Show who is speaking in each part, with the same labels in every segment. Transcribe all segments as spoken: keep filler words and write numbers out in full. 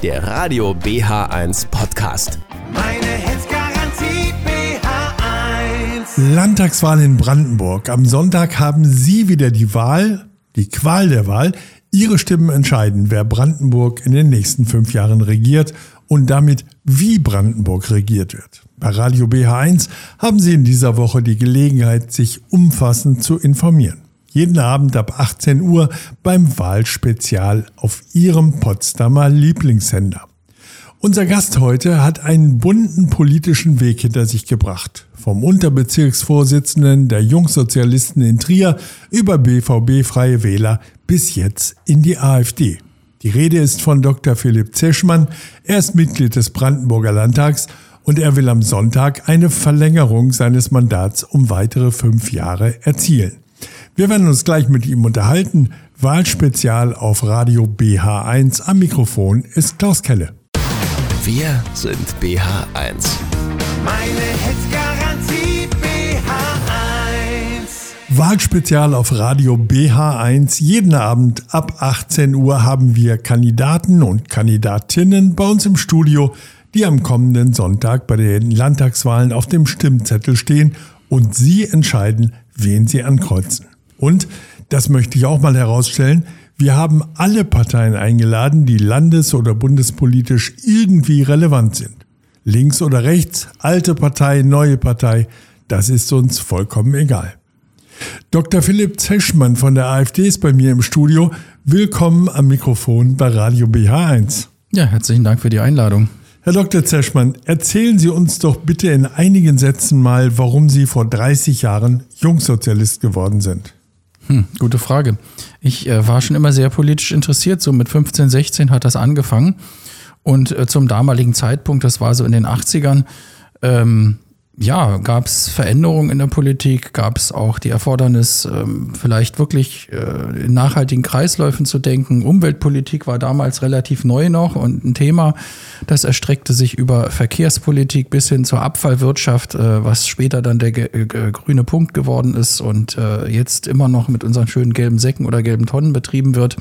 Speaker 1: der Radio B H eins Podcast.
Speaker 2: Meine Hits-Garantie B H eins.
Speaker 3: Landtagswahl in Brandenburg. Am Sonntag haben Sie wieder die Wahl, die Qual der Wahl. Ihre Stimmen entscheiden, wer Brandenburg in den nächsten fünf Jahren regiert und damit wie Brandenburg regiert wird. Bei Radio B H eins haben Sie in dieser Woche die Gelegenheit, sich umfassend zu informieren. Jeden Abend ab achtzehn Uhr beim Wahlspezial auf Ihrem Potsdamer Lieblingssender. Unser Gast heute hat einen bunten politischen Weg hinter sich gebracht. Vom Unterbezirksvorsitzenden der Jungsozialisten in Trier über B V B-freie Wähler bis jetzt in die AfD. Die Rede ist von Doktor Philipp Zeschmann. Er ist Mitglied des Brandenburger Landtags und er will am Sonntag eine Verlängerung seines Mandats um weitere fünf Jahre erzielen. Wir werden uns gleich mit ihm unterhalten. Wahlspezial auf Radio B H eins. Am Mikrofon ist Klaus Kelle.
Speaker 1: Wir sind B H eins.
Speaker 2: Meine Hits-Garantie B H eins.
Speaker 3: Wahlspezial auf Radio B H eins. Jeden Abend ab achtzehn Uhr haben wir Kandidaten und Kandidatinnen bei uns im Studio, die am kommenden Sonntag bei den Landtagswahlen auf dem Stimmzettel stehen und Sie entscheiden, wen Sie ankreuzen. Und, das möchte ich auch mal herausstellen, wir haben alle Parteien eingeladen, die landes- oder bundespolitisch irgendwie relevant sind. Links oder rechts, alte Partei, neue Partei, das ist uns vollkommen egal. Doktor Philipp Zeschmann von der AfD ist bei mir im Studio. Willkommen am Mikrofon bei Radio B H eins.
Speaker 4: Ja, herzlichen Dank für die Einladung.
Speaker 3: Herr Doktor Zeschmann, erzählen Sie uns doch bitte in einigen Sätzen mal, warum Sie vor dreißig Jahren Jungsozialist geworden sind.
Speaker 4: Hm, gute Frage. Ich äh, war schon immer sehr politisch interessiert. So mit fünfzehn, sechzehn hat das angefangen. Und äh, zum damaligen Zeitpunkt, das war so in den achtzigern, ähm, ja, gab es Veränderungen in der Politik, gab es auch die Erfordernis, ähm, vielleicht wirklich äh, in nachhaltigen Kreisläufen zu denken. Umweltpolitik war damals relativ neu noch und ein Thema, das erstreckte sich über Verkehrspolitik bis hin zur Abfallwirtschaft, äh, was später dann der ge- ge- grüne Punkt geworden ist und äh, jetzt immer noch mit unseren schönen gelben Säcken oder gelben Tonnen betrieben wird.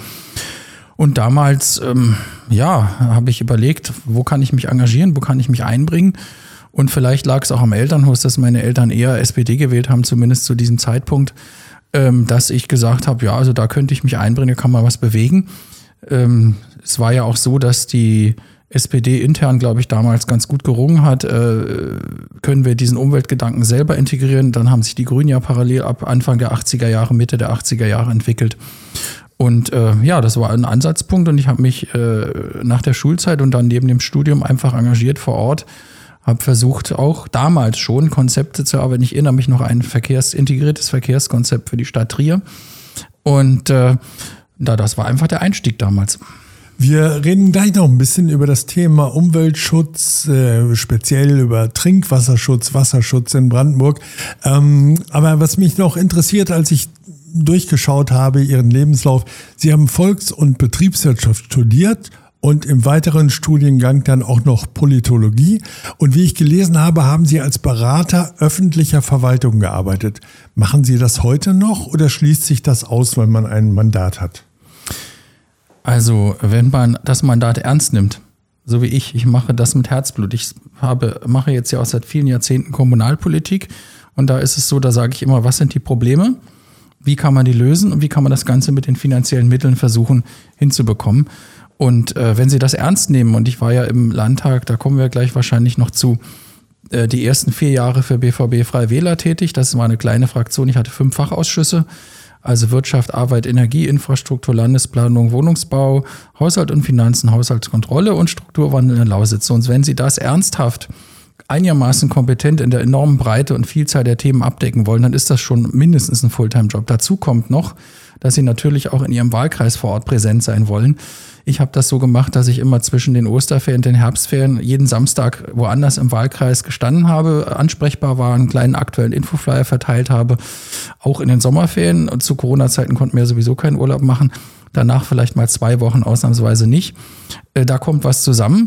Speaker 4: Und damals, ähm, ja, habe ich überlegt, wo kann ich mich engagieren, wo kann ich mich einbringen? Und vielleicht lag es auch am Elternhaus, dass meine Eltern eher S P D gewählt haben, zumindest zu diesem Zeitpunkt, ähm, dass ich gesagt habe, ja, also da könnte ich mich einbringen, da kann man was bewegen. Ähm, es war ja auch so, dass die S P D intern, glaube ich, damals ganz gut gerungen hat, äh, können wir diesen Umweltgedanken selber integrieren. Dann haben sich die Grünen ja parallel ab Anfang der achtziger Jahre, Mitte der achtziger Jahre entwickelt. Und äh, ja, das war ein Ansatzpunkt und ich habe mich äh, nach der Schulzeit und dann neben dem Studium einfach engagiert vor Ort. Habe versucht, auch damals schon Konzepte zu arbeiten. Ich erinnere mich noch an ein Verkehrs-, integriertes Verkehrskonzept für die Stadt Trier. Und äh, da, das war einfach der Einstieg damals.
Speaker 3: Wir reden gleich noch ein bisschen über das Thema Umweltschutz, äh, speziell über Trinkwasserschutz, Wasserschutz in Brandenburg. Ähm, aber was mich noch interessiert, als ich durchgeschaut habe, Ihren Lebenslauf, Sie haben Volks- und Betriebswirtschaft studiert und im weiteren Studiengang dann auch noch Politologie. Und wie ich gelesen habe, haben Sie als Berater öffentlicher Verwaltung gearbeitet. Machen Sie das heute noch oder schließt sich das aus, wenn man ein Mandat hat?
Speaker 4: Also, wenn man das Mandat ernst nimmt, so wie ich, ich mache das mit Herzblut. Ich habe, mache jetzt ja auch seit vielen Jahrzehnten Kommunalpolitik und da ist es so, da sage ich immer, was sind die Probleme? Wie kann man die lösen und wie kann man das Ganze mit den finanziellen Mitteln versuchen hinzubekommen? Und äh, wenn Sie das ernst nehmen, und ich war ja im Landtag, da kommen wir gleich wahrscheinlich noch zu, äh, die ersten vier Jahre für B V B-freie Wähler tätig. Das war eine kleine Fraktion. Ich hatte fünf Fachausschüsse, also Wirtschaft, Arbeit, Energie, Infrastruktur, Landesplanung, Wohnungsbau, Haushalt und Finanzen, Haushaltskontrolle und Strukturwandel in der Lausitz. Und wenn Sie das ernsthaft einigermaßen kompetent in der enormen Breite und Vielzahl der Themen abdecken wollen, dann ist das schon mindestens ein Fulltime-Job. Dazu kommt noch, dass Sie natürlich auch in Ihrem Wahlkreis vor Ort präsent sein wollen. Ich habe das so gemacht, dass ich immer zwischen den Osterferien und den Herbstferien jeden Samstag woanders im Wahlkreis gestanden habe, ansprechbar war, einen kleinen aktuellen Infoflyer verteilt habe. Auch in den Sommerferien und zu Corona-Zeiten konnten wir sowieso keinen Urlaub machen. Danach vielleicht mal zwei Wochen ausnahmsweise nicht. Da kommt was zusammen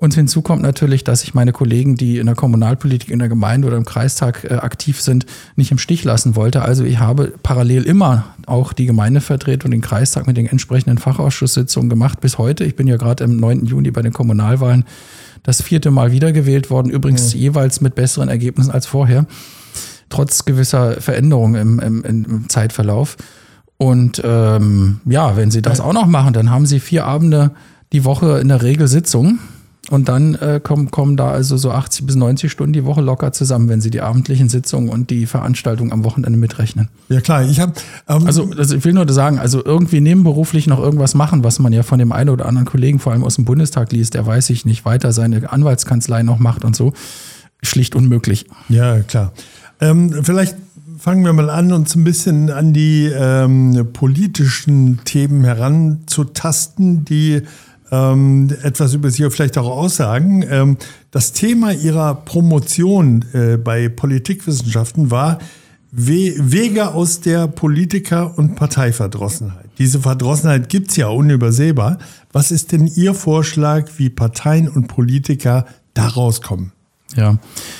Speaker 4: Und hinzu kommt natürlich, dass ich meine Kollegen, die in der Kommunalpolitik, in der Gemeinde oder im Kreistag äh, aktiv sind, nicht im Stich lassen wollte. Also ich habe parallel immer auch die Gemeindevertretung und den Kreistag mit den entsprechenden Fachausschusssitzungen gemacht bis heute. Ich bin ja gerade am neunten Juni bei den Kommunalwahlen das vierte Mal wiedergewählt worden, übrigens mhm. jeweils mit besseren Ergebnissen als vorher, trotz gewisser Veränderungen im, im, im Zeitverlauf. Und ähm, ja, wenn Sie das auch noch machen, dann haben Sie vier Abende die Woche in der Regel Sitzungen. Und dann äh, kommen, kommen da also so achtzig bis neunzig Stunden die Woche locker zusammen, wenn Sie die abendlichen Sitzungen und die Veranstaltungen am Wochenende mitrechnen.
Speaker 3: Ja klar, ich habe... Ähm
Speaker 4: also, also ich will nur sagen, also irgendwie nebenberuflich noch irgendwas machen, was man ja von dem einen oder anderen Kollegen, vor allem aus dem Bundestag liest, der weiß ich nicht, weiter seine Anwaltskanzlei noch macht und so, schlicht unmöglich.
Speaker 3: Ja, klar. Ähm, vielleicht fangen wir mal an, uns ein bisschen an die ähm, politischen Themen heranzutasten, die ähm, etwas über Sie vielleicht auch aussagen. Ähm, das Thema Ihrer Promotion äh, bei Politikwissenschaften war We- Wege aus der Politiker- und Parteiverdrossenheit. Diese Verdrossenheit gibt's ja unübersehbar. Was ist denn Ihr Vorschlag, wie Parteien und Politiker da rauskommen?
Speaker 4: Ja,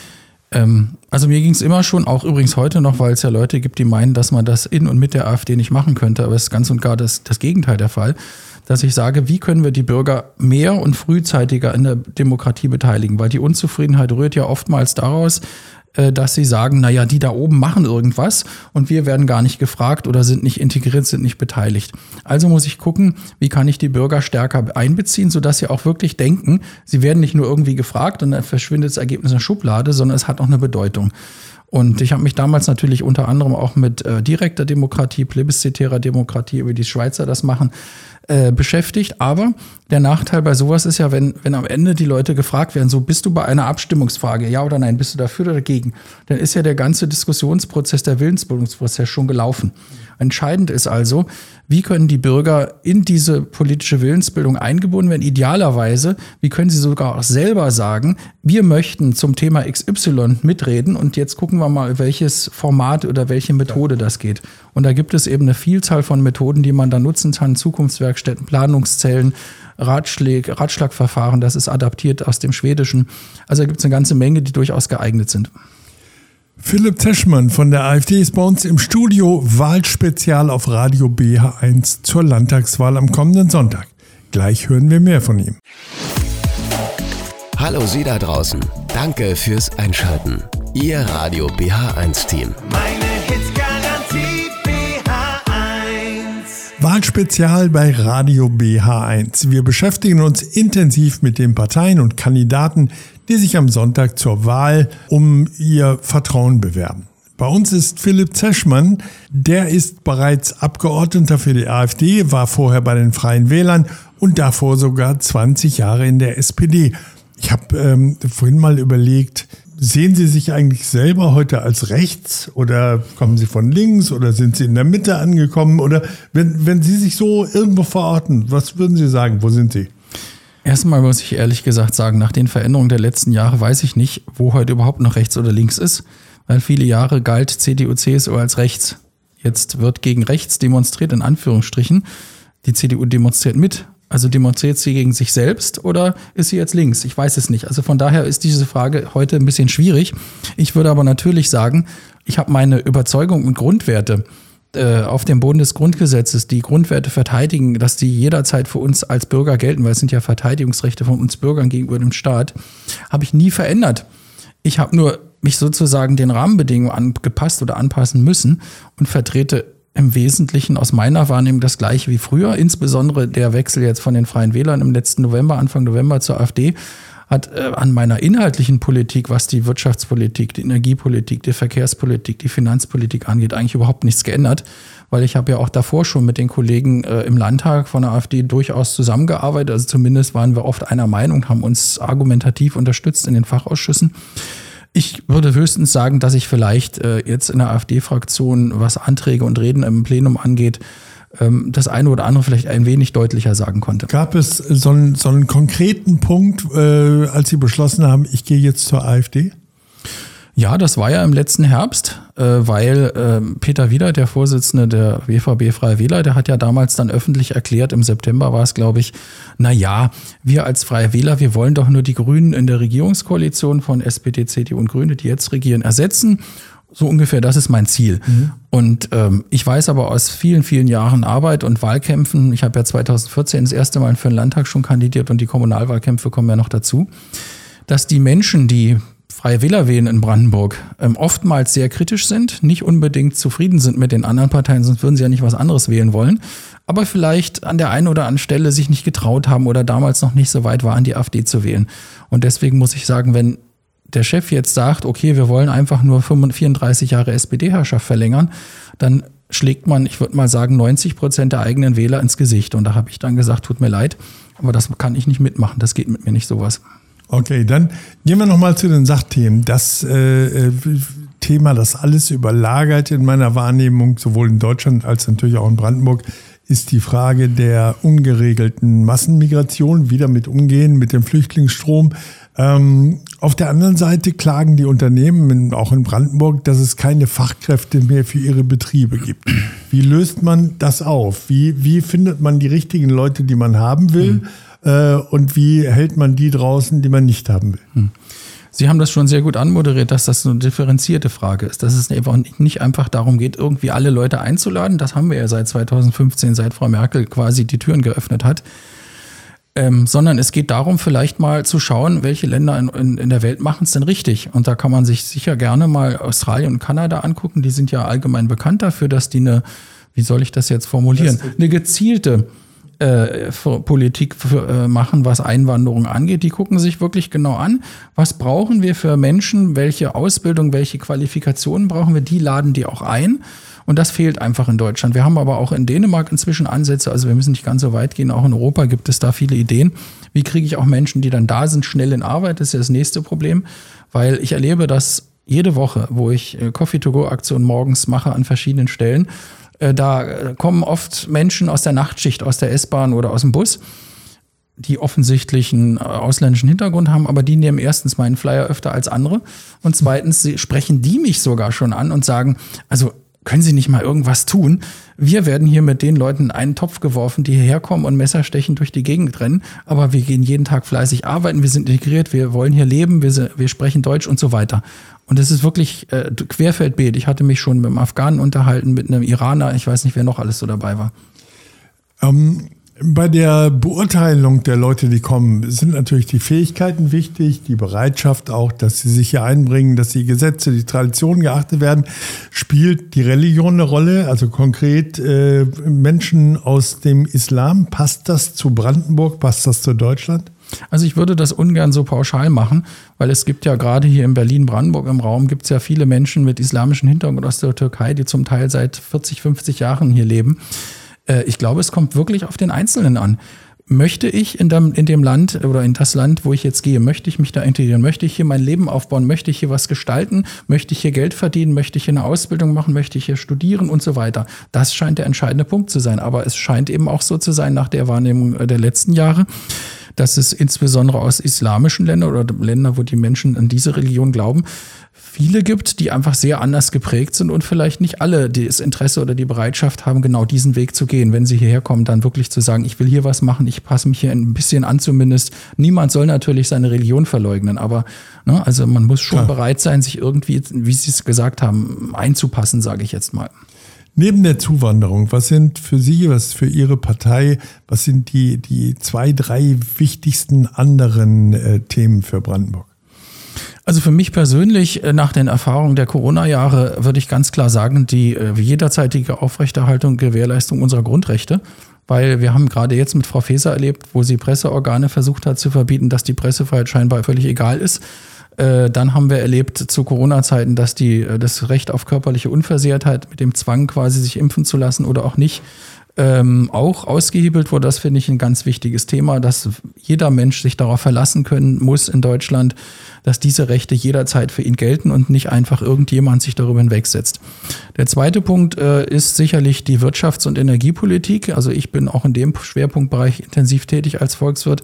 Speaker 4: ähm, also mir ging es immer schon, auch übrigens heute noch, weil es ja Leute gibt, die meinen, dass man das in und mit der AfD nicht machen könnte, aber es ist ganz und gar das, das Gegenteil der Fall, dass ich sage, wie können wir die Bürger mehr und frühzeitiger in der Demokratie beteiligen, weil die Unzufriedenheit rührt ja oftmals daraus, dass sie sagen, naja, die da oben machen irgendwas und wir werden gar nicht gefragt oder sind nicht integriert, sind nicht beteiligt. Also muss ich gucken, wie kann ich die Bürger stärker einbeziehen, sodass sie auch wirklich denken, sie werden nicht nur irgendwie gefragt und dann verschwindet das Ergebnis in der Schublade, sondern es hat auch eine Bedeutung. Und ich habe mich damals natürlich unter anderem auch mit äh, direkter Demokratie, plebiszitärer Demokratie, wie die Schweizer das machen, äh, beschäftigt. Aber der Nachteil bei sowas ist ja, wenn, wenn am Ende die Leute gefragt werden, so bist du bei einer Abstimmungsfrage, ja oder nein, bist du dafür oder dagegen, dann ist ja der ganze Diskussionsprozess, der Willensbildungsprozess schon gelaufen. Entscheidend ist also, wie können die Bürger in diese politische Willensbildung eingebunden werden? Idealerweise, wie können sie sogar auch selber sagen, wir möchten zum Thema X Y mitreden und jetzt gucken wir mal, welches Format oder welche Methode das geht. Und da gibt es eben eine Vielzahl von Methoden, die man da nutzen kann, Zukunftswerkstätten, Planungszellen, Ratschläge, Ratschlagverfahren, das ist adaptiert aus dem Schwedischen. Also da gibt es eine ganze Menge, die durchaus geeignet sind.
Speaker 3: Philipp Teschmann von der AfD ist bei uns im Studio, Wahlspezial auf Radio B H eins zur Landtagswahl am kommenden Sonntag. Gleich hören wir mehr von ihm.
Speaker 1: Hallo Sie da draußen. Danke fürs Einschalten. Ihr Radio B H eins Team.
Speaker 2: Meine Hitsgarantie B H eins.
Speaker 3: Wahlspezial bei Radio B H eins. Wir beschäftigen uns intensiv mit den Parteien und Kandidaten, die sich am Sonntag zur Wahl um ihr Vertrauen bewerben. Bei uns ist Philipp Teschmann, der ist bereits Abgeordneter für die AfD, war vorher bei den Freien Wählern und davor sogar zwanzig Jahre in der S P D. Ich habe ähm, vorhin mal überlegt, sehen Sie sich eigentlich selber heute als rechts oder kommen Sie von links oder sind Sie in der Mitte angekommen? Oder wenn, wenn Sie sich so irgendwo verorten, was würden Sie sagen, wo sind Sie?
Speaker 4: Erstmal muss ich ehrlich gesagt sagen, nach den Veränderungen der letzten Jahre weiß ich nicht, wo heute überhaupt noch rechts oder links ist, weil viele Jahre galt C D U, C S U als rechts. Jetzt wird gegen rechts demonstriert, in Anführungsstrichen. Die C D U demonstriert mit. Also demonstriert sie gegen sich selbst oder ist sie jetzt links? Ich weiß es nicht. Also von daher ist diese Frage heute ein bisschen schwierig. Ich würde aber natürlich sagen, ich habe meine Überzeugung und Grundwerte auf dem Boden des Grundgesetzes, die Grundwerte verteidigen, dass die jederzeit für uns als Bürger gelten, weil es sind ja Verteidigungsrechte von uns Bürgern gegenüber dem Staat, habe ich nie verändert. Ich habe nur mich sozusagen den Rahmenbedingungen angepasst oder anpassen müssen und vertrete im Wesentlichen aus meiner Wahrnehmung das Gleiche wie früher. Insbesondere der Wechsel jetzt von den Freien Wählern im letzten November, Anfang November zur AfD, hat äh, an meiner inhaltlichen Politik, was die Wirtschaftspolitik, die Energiepolitik, die Verkehrspolitik, die Finanzpolitik angeht, eigentlich überhaupt nichts geändert, weil ich habe ja auch davor schon mit den Kollegen äh, im Landtag von der AfD durchaus zusammengearbeitet, also zumindest waren wir oft einer Meinung, haben uns argumentativ unterstützt in den Fachausschüssen. Ich würde höchstens sagen, dass ich vielleicht äh, jetzt in der AfD-Fraktion, was Anträge und Reden im Plenum angeht, das eine oder andere vielleicht ein wenig deutlicher sagen konnte.
Speaker 3: Gab es so einen, so einen konkreten Punkt, äh, als Sie beschlossen haben, ich gehe jetzt zur AfD?
Speaker 4: Ja, das war ja im letzten Herbst, äh, weil äh, Peter Wiedert, der Vorsitzende der W V B Freie Wähler, der hat ja damals dann öffentlich erklärt, im September war es, glaube ich, na ja, wir als Freie Wähler, wir wollen doch nur die Grünen in der Regierungskoalition von S P D, C D U und Grüne, die jetzt regieren, ersetzen. So ungefähr, das ist mein Ziel. Mhm. Und ähm, ich weiß aber aus vielen, vielen Jahren Arbeit und Wahlkämpfen, ich habe ja zweitausendvierzehn das erste Mal für den Landtag schon kandidiert und die Kommunalwahlkämpfe kommen ja noch dazu, dass die Menschen, die Freie Wähler wählen in Brandenburg, ähm, oftmals sehr kritisch sind, nicht unbedingt zufrieden sind mit den anderen Parteien, sonst würden sie ja nicht was anderes wählen wollen, aber vielleicht an der einen oder anderen Stelle sich nicht getraut haben oder damals noch nicht so weit waren, die AfD zu wählen. Und deswegen muss ich sagen, wenn der Chef jetzt sagt, okay, wir wollen einfach nur vierunddreißig Jahre S P D-Herrschaft verlängern, dann schlägt man, ich würde mal sagen, neunzig Prozent der eigenen Wähler ins Gesicht. Und da habe ich dann gesagt, tut mir leid, aber das kann ich nicht mitmachen, das geht mit mir nicht sowas.
Speaker 3: Okay, dann gehen wir nochmal zu den Sachthemen. Das äh, Thema, das alles überlagert in meiner Wahrnehmung, sowohl in Deutschland als natürlich auch in Brandenburg, ist die Frage der ungeregelten Massenmigration, wie damit umgehen mit dem Flüchtlingsstrom. Ähm, auf der anderen Seite klagen die Unternehmen, auch in Brandenburg, dass es keine Fachkräfte mehr für ihre Betriebe gibt. Wie löst man das auf? Wie, wie findet man die richtigen Leute, die man haben will? Mhm. Äh, und wie hält man die draußen, die man nicht haben will?
Speaker 4: Mhm. Sie haben das schon sehr gut anmoderiert, dass das so eine differenzierte Frage ist, dass es nicht einfach darum geht, irgendwie alle Leute einzuladen. Das haben wir ja seit zweitausendfünfzehn, seit Frau Merkel quasi die Türen geöffnet hat. Ähm, sondern es geht darum, vielleicht mal zu schauen, welche Länder in, in, in der Welt machen es denn richtig. Und da kann man sich sicher gerne mal Australien und Kanada angucken. Die sind ja allgemein bekannt dafür, dass die eine, wie soll ich das jetzt formulieren, eine gezielte äh, Politik für, äh, machen, was Einwanderung angeht. Die gucken sich wirklich genau an, was brauchen wir für Menschen, welche Ausbildung, welche Qualifikationen brauchen wir, die laden die auch ein. Und das fehlt einfach in Deutschland. Wir haben aber auch in Dänemark inzwischen Ansätze, also wir müssen nicht ganz so weit gehen, auch in Europa gibt es da viele Ideen. Wie kriege ich auch Menschen, die dann da sind, schnell in Arbeit? Das ist ja das nächste Problem, weil ich erlebe das jede Woche, wo ich Coffee-to-go-Aktionen morgens mache an verschiedenen Stellen. Da kommen oft Menschen aus der Nachtschicht, aus der S-Bahn oder aus dem Bus, die offensichtlich einen ausländischen Hintergrund haben, aber die nehmen erstens meinen Flyer öfter als andere und zweitens sprechen die mich sogar schon an und sagen, also können Sie nicht mal irgendwas tun? Wir werden hier mit den Leuten in einen Topf geworfen, die hierher kommen und messerstechend durch die Gegend rennen. Aber wir gehen jeden Tag fleißig arbeiten, wir sind integriert, wir wollen hier leben, wir, wir sprechen Deutsch und so weiter. Und es ist wirklich äh, Querfeldbeet. Ich hatte mich schon mit einem Afghanen unterhalten, mit einem Iraner, ich weiß nicht, wer noch alles so dabei war.
Speaker 3: Ähm Bei der Beurteilung der Leute, die kommen, sind natürlich die Fähigkeiten wichtig, die Bereitschaft auch, dass sie sich hier einbringen, dass die Gesetze, die Traditionen geachtet werden. Spielt die Religion eine Rolle? Also konkret äh, Menschen aus dem Islam, passt das zu Brandenburg, passt das zu Deutschland?
Speaker 4: Also ich würde das ungern so pauschal machen, weil es gibt ja gerade hier in Berlin-Brandenburg im Raum, gibt es ja viele Menschen mit islamischem Hintergrund aus der Türkei, die zum Teil seit vierzig, fünfzig Jahren hier leben. Ich glaube, es kommt wirklich auf den Einzelnen an. Möchte ich in dem, in dem Land oder in das Land, wo ich jetzt gehe, möchte ich mich da integrieren? Möchte ich hier mein Leben aufbauen? Möchte ich hier was gestalten? Möchte ich hier Geld verdienen? Möchte ich hier eine Ausbildung machen? Möchte ich hier studieren und so weiter? Das scheint der entscheidende Punkt zu sein. Aber es scheint eben auch so zu sein nach der Wahrnehmung der letzten Jahre, dass es insbesondere aus islamischen Ländern oder Ländern, wo die Menschen an diese Religion glauben, viele gibt, die einfach sehr anders geprägt sind und vielleicht nicht alle das Interesse oder die Bereitschaft haben, genau diesen Weg zu gehen. Wenn sie hierher kommen, dann wirklich zu sagen, ich will hier was machen, ich passe mich hier ein bisschen an zumindest. Niemand soll natürlich seine Religion verleugnen, aber ne, also man muss schon ja. bereit sein, sich irgendwie, wie Sie es gesagt haben, einzupassen, sage ich jetzt mal.
Speaker 3: Neben der Zuwanderung, was sind für Sie, was für Ihre Partei, was sind die, die zwei, drei wichtigsten anderen äh, Themen für Brandenburg?
Speaker 4: Also für mich persönlich, nach den Erfahrungen der Corona-Jahre, würde ich ganz klar sagen, die jederzeitige Aufrechterhaltung, Gewährleistung unserer Grundrechte. Weil wir haben gerade jetzt mit Frau Faeser erlebt, wo sie Presseorgane versucht hat zu verbieten, dass die Pressefreiheit scheinbar völlig egal ist. Dann haben wir erlebt zu Corona-Zeiten, dass die, das Recht auf körperliche Unversehrtheit mit dem Zwang quasi sich impfen zu lassen oder auch nicht, Ähm, auch ausgehebelt wurde. Das finde ich ein ganz wichtiges Thema, dass jeder Mensch sich darauf verlassen können muss in Deutschland, dass diese Rechte jederzeit für ihn gelten und nicht einfach irgendjemand sich darüber hinwegsetzt. Der zweite Punkt äh, ist sicherlich die Wirtschafts- und Energiepolitik. Also ich bin auch in dem Schwerpunktbereich intensiv tätig als Volkswirt.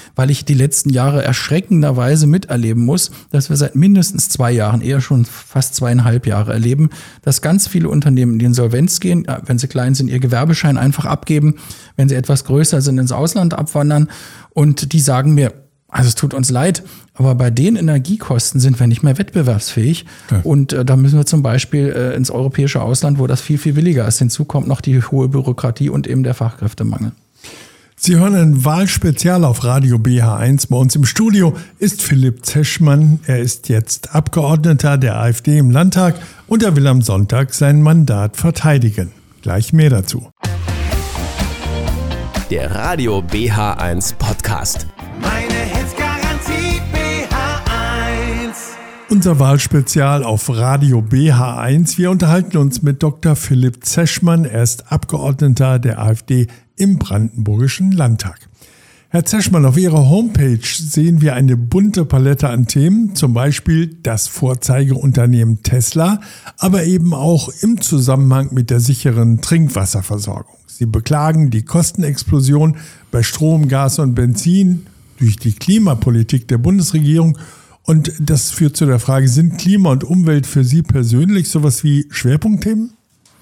Speaker 4: weil ich die letzten Jahre erschreckenderweise miterleben muss, dass wir seit mindestens zwei Jahren, eher schon fast zweieinhalb Jahre erleben, dass ganz viele Unternehmen in die Insolvenz gehen, wenn sie klein sind, ihr Gewerbeschein einfach abgeben, wenn sie etwas größer sind, ins Ausland abwandern und die sagen mir, also es tut uns leid, aber bei den Energiekosten sind wir nicht mehr wettbewerbsfähig. Ja. Und äh, da müssen wir zum Beispiel äh, ins europäische Ausland, wo das viel, viel billiger ist. Hinzu kommt noch die hohe Bürokratie und eben der Fachkräftemangel.
Speaker 3: Sie hören ein Wahlspezial auf Radio B H eins. Bei uns im Studio ist Philipp Zeschmann. Er ist jetzt Abgeordneter der AfD im Landtag und er will am Sonntag sein Mandat verteidigen. Gleich mehr dazu.
Speaker 1: Der Radio B H eins Podcast.
Speaker 2: Meine Hitsgarantie B H eins.
Speaker 3: Unser Wahlspezial auf Radio B H eins. Wir unterhalten uns mit Doktor Philipp Zeschmann. Er ist Abgeordneter der AfD im Brandenburgischen Landtag. Herr Zeschmann, auf Ihrer Homepage sehen wir eine bunte Palette an Themen, zum Beispiel das Vorzeigeunternehmen Tesla, aber eben auch im Zusammenhang mit der sicheren Trinkwasserversorgung. Sie beklagen die Kostenexplosion bei Strom, Gas und Benzin durch die Klimapolitik der Bundesregierung. Und das führt zu der Frage, sind Klima und Umwelt für Sie persönlich sowas wie Schwerpunktthemen?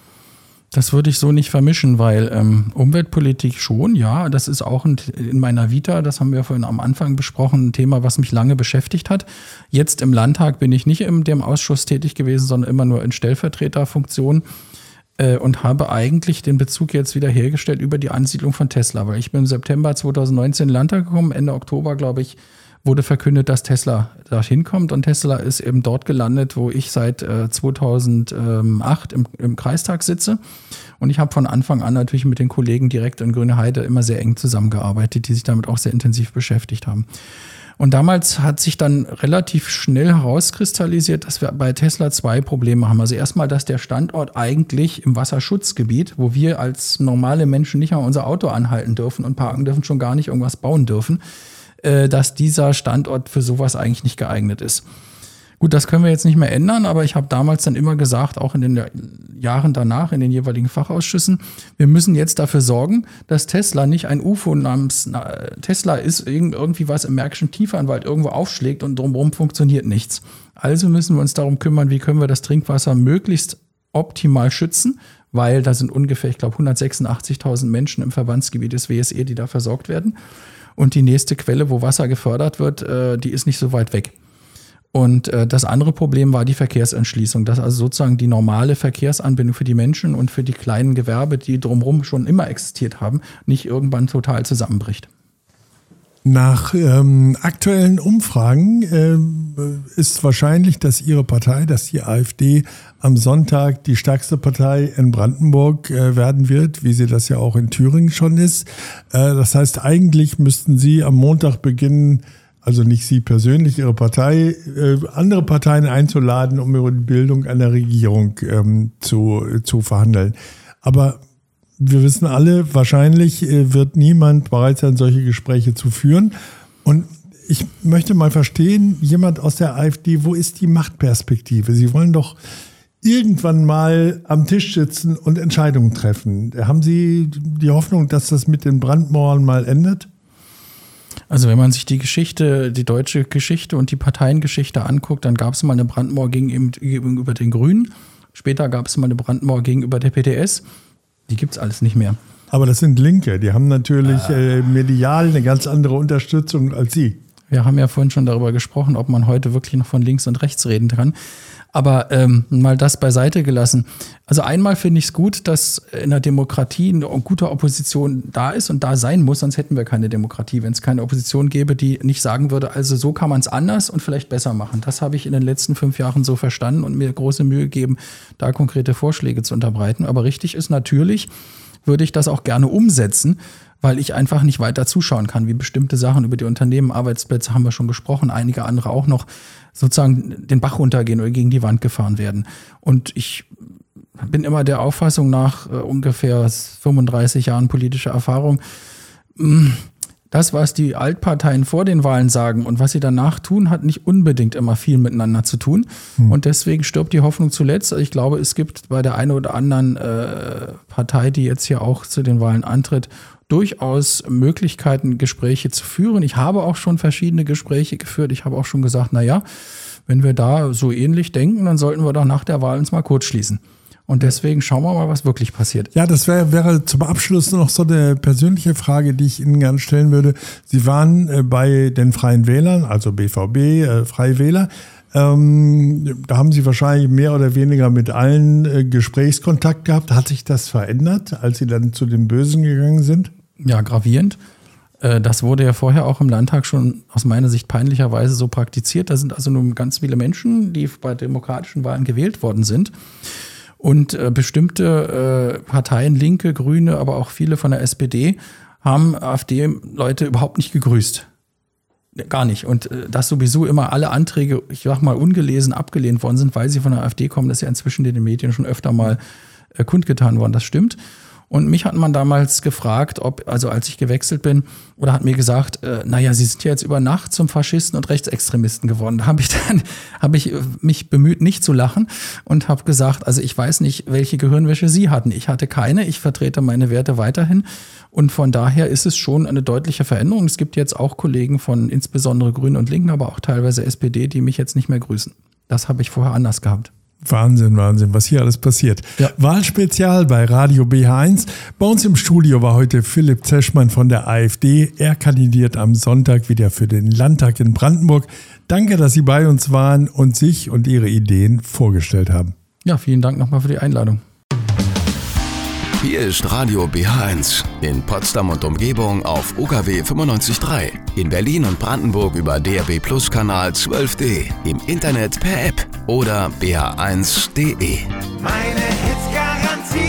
Speaker 4: Das würde ich so nicht vermischen, weil ähm, Umweltpolitik schon, ja, das ist auch ein, in meiner Vita, das haben wir vorhin am Anfang besprochen, ein Thema, was mich lange beschäftigt hat. Jetzt im Landtag bin ich nicht in dem Ausschuss tätig gewesen, sondern immer nur in Stellvertreterfunktion. Und habe eigentlich den Bezug jetzt wieder hergestellt über die Ansiedlung von Tesla, weil ich bin im September zweitausendneunzehn in den Landtag gekommen, Ende Oktober, glaube ich, wurde verkündet, dass Tesla dorthin kommt und Tesla ist eben dort gelandet, wo ich seit äh, zweitausendacht im, im Kreistag sitze und ich habe von Anfang an natürlich mit den Kollegen direkt in Grüneheide immer sehr eng zusammengearbeitet, die sich damit auch sehr intensiv beschäftigt haben. Und damals hat sich dann relativ schnell herauskristallisiert, dass wir bei Tesla zwei Probleme haben. Also erstmal, dass der Standort eigentlich im Wasserschutzgebiet, wo wir als normale Menschen nicht mal unser Auto anhalten dürfen und parken dürfen, schon gar nicht irgendwas bauen dürfen, dass dieser Standort für sowas eigentlich nicht geeignet ist. Gut, das können wir jetzt nicht mehr ändern, aber ich habe damals dann immer gesagt, auch in den Jahren danach, in den jeweiligen Fachausschüssen, wir müssen jetzt dafür sorgen, dass Tesla nicht ein U F O namens Tesla ist, irgendwie was im Märkischen Tiefernwald irgendwo aufschlägt und drumherum funktioniert nichts. Also müssen wir uns darum kümmern, wie können wir das Trinkwasser möglichst optimal schützen, weil da sind ungefähr, ich glaube, hundertsechsundachtzigtausend Menschen im Verbandsgebiet des W S E, die da versorgt werden. Und die nächste Quelle, wo Wasser gefördert wird, die ist nicht so weit weg. Und äh, das andere Problem war die Verkehrsentschließung, dass also sozusagen die normale Verkehrsanbindung für die Menschen und für die kleinen Gewerbe, die drumherum schon immer existiert haben, nicht irgendwann total zusammenbricht.
Speaker 3: Nach ähm, aktuellen Umfragen äh, ist wahrscheinlich, dass Ihre Partei, dass die AfD am Sonntag die stärkste Partei in Brandenburg äh, werden wird, wie sie das ja auch in Thüringen schon ist. Äh, das heißt, eigentlich müssten Sie am Montag beginnen, also nicht Sie persönlich, Ihre Partei, äh, andere Parteien einzuladen, um über die Bildung einer Regierung ähm, zu, zu verhandeln. Aber wir wissen alle, wahrscheinlich äh, wird niemand bereit sein, solche Gespräche zu führen. Und ich möchte mal verstehen, jemand aus der AfD, wo ist die Machtperspektive? Sie wollen doch irgendwann mal am Tisch sitzen und Entscheidungen treffen. Haben Sie die Hoffnung, dass das mit den Brandmauern mal endet?
Speaker 4: Also wenn man sich die Geschichte, die deutsche Geschichte und die Parteiengeschichte anguckt, dann gab es mal eine Brandmauer gegenüber den Grünen. Später gab es mal eine Brandmauer gegenüber der P D S. Die gibt es alles nicht mehr. Aber
Speaker 3: das sind Linke. Die haben natürlich äh, medial eine ganz andere Unterstützung als Sie.
Speaker 4: Wir haben ja vorhin schon darüber gesprochen, ob man heute wirklich noch von links und rechts reden kann. Aber ähm, mal das beiseite gelassen. Also einmal finde ich es gut, dass in der Demokratie eine gute Opposition da ist und da sein muss, sonst hätten wir keine Demokratie, wenn es keine Opposition gäbe, die nicht sagen würde, also so kann man es anders und vielleicht besser machen. Das habe ich in den letzten fünf Jahren so verstanden und mir große Mühe gegeben, da konkrete Vorschläge zu unterbreiten. Aber richtig ist natürlich, würde ich das auch gerne umsetzen, weil ich einfach nicht weiter zuschauen kann, wie bestimmte Sachen über die Unternehmen, Arbeitsplätze haben wir schon gesprochen, einige andere auch noch sozusagen den Bach runtergehen oder gegen die Wand gefahren werden. Und ich bin immer der Auffassung nach äh, ungefähr fünfunddreißig Jahren politischer Erfahrung, mh, das, was die Altparteien vor den Wahlen sagen und was sie danach tun, hat nicht unbedingt immer viel miteinander zu tun. Hm. Und deswegen stirbt die Hoffnung zuletzt. Ich glaube, es gibt bei der einen oder anderen äh, Partei, die jetzt hier auch zu den Wahlen antritt, durchaus Möglichkeiten, Gespräche zu führen. Ich habe auch schon verschiedene Gespräche geführt. Ich habe auch schon gesagt, na ja, wenn wir da so ähnlich denken, dann sollten wir doch nach der Wahl uns mal kurz schließen. Und deswegen schauen wir mal, was wirklich passiert.
Speaker 3: Ja, das wäre wäre zum Abschluss noch so eine persönliche Frage, die ich Ihnen gerne stellen würde. Sie waren äh, bei den Freien Wählern, also B V B, äh, Freie Wähler. Ähm, da haben Sie wahrscheinlich mehr oder weniger mit allen äh, Gesprächskontakt gehabt. Hat sich das verändert, als Sie dann zu den Bösen gegangen sind?
Speaker 4: Ja, gravierend. Äh, das wurde ja vorher auch im Landtag schon aus meiner Sicht peinlicherweise so praktiziert. Da sind also nun ganz viele Menschen, die bei demokratischen Wahlen gewählt worden sind. Und äh, bestimmte äh, Parteien, Linke, Grüne, aber auch viele von der S P D, haben AfD-Leute überhaupt nicht gegrüßt. Gar nicht. Und äh, dass sowieso immer alle Anträge, ich sag mal, ungelesen abgelehnt worden sind, weil sie von der AfD kommen, das ist ja inzwischen in den Medien schon öfter mal äh, kundgetan worden. Das stimmt. Und mich hat man damals gefragt, ob, also als ich gewechselt bin, oder hat mir gesagt, äh, naja, Sie sind ja jetzt über Nacht zum Faschisten und Rechtsextremisten geworden. Da habe ich dann, habe ich mich bemüht, nicht zu lachen und habe gesagt, also ich weiß nicht, welche Gehirnwäsche Sie hatten. Ich hatte keine, ich vertrete meine Werte weiterhin. Und von daher ist es schon eine deutliche Veränderung. Es gibt jetzt auch Kollegen von insbesondere Grünen und Linken, aber auch teilweise S P D, die mich jetzt nicht mehr grüßen. Das habe ich vorher anders gehabt.
Speaker 3: Wahnsinn, Wahnsinn, was hier alles passiert. Ja. Wahlspezial bei Radio B H eins. Bei uns im Studio war heute Philipp Zeschmann von der AfD. Er kandidiert am Sonntag wieder für den Landtag in Brandenburg. Danke, dass Sie bei uns waren und sich und Ihre Ideen vorgestellt haben.
Speaker 4: Ja, vielen Dank nochmal für die Einladung.
Speaker 1: Hier ist Radio B H eins. In Potsdam und Umgebung auf U K W fünfundneunzig Komma drei. In Berlin und Brandenburg über D A B Plus Kanal zwölf D. Im Internet per App oder b h eins punkt d e.
Speaker 2: Meine Hits Garantie.